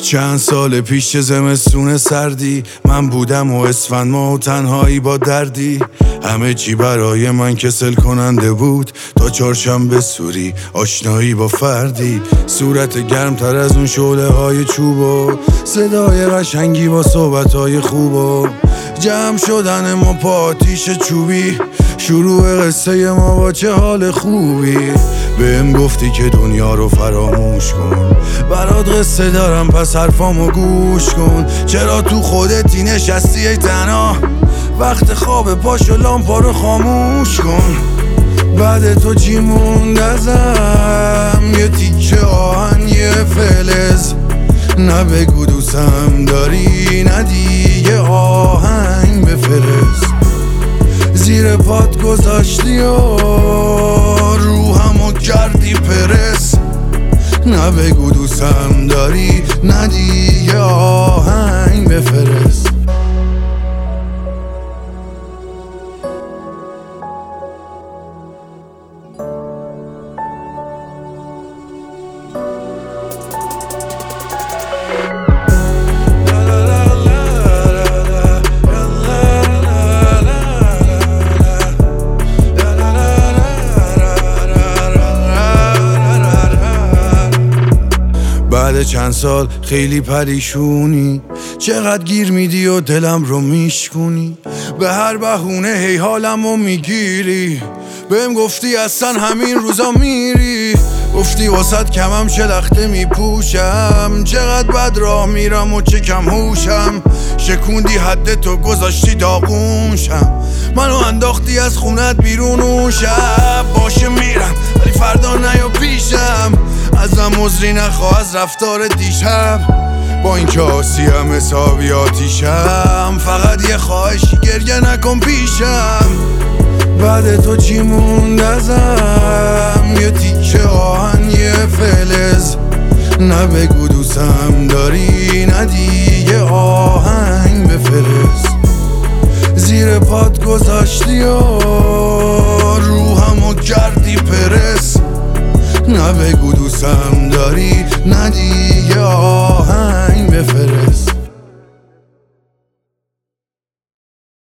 چند سال پیش چه زمستون سردی من بودم و اسفند ماه و تنهایی با دردی. همه چی برای من کسل کننده بود تا چهارشنبه سوری آشنایی با فردی. صورت گرم تر از اون شعله های چوب و صدای قشنگی با صحبت های خوب و جمع شدن ما پا آتیش چوبی. شروع قصه ما با چه حال خوبی. بهم گفتی که دنیا رو فراموش کن، برات قصه دارم پس حرفامو گوش کن. چرا تو خودتی نشستی ای تنها، وقت خواب پاشو لامپا رو خاموش کن. بعد تو چی موند ازم؟ یه تیکه آهن یه فلز. نه بگو دوستم داری نه دیگه آهنگ بفرست. زیر پات گذاشتی و روحمو کردی پرس. نه بگو دوستم داری نه دیگه آهنگ بفرست. بعد چند سال خیلی پریشونی، چقدر گیر میدی و دلم رو میشکونی. به هر بهونه هی حالمو میگیری. بهم گفتی اصلا همین روزا میری. گفتی واسد کمم شلخته میپوشم. چقدر بد راه میرم و چه کم هوشم. شکوندی حد تو گذاشتی داغونشم. منو انداختی از خونت بیرون و شب باشه میرم ولی فردا نیا پیشم. ازم عذری نخواه از رفتار دیشب. با این که آسیم حسابی آتیشم. فقط یه خواهشی گریه نکن پیشم. بعد تو چی موند ازم؟ یه تیکه آهن یه فلز. نه بگو دوستم داری نه دیگه آهنگ بفرست. زیر پات گذاشتی و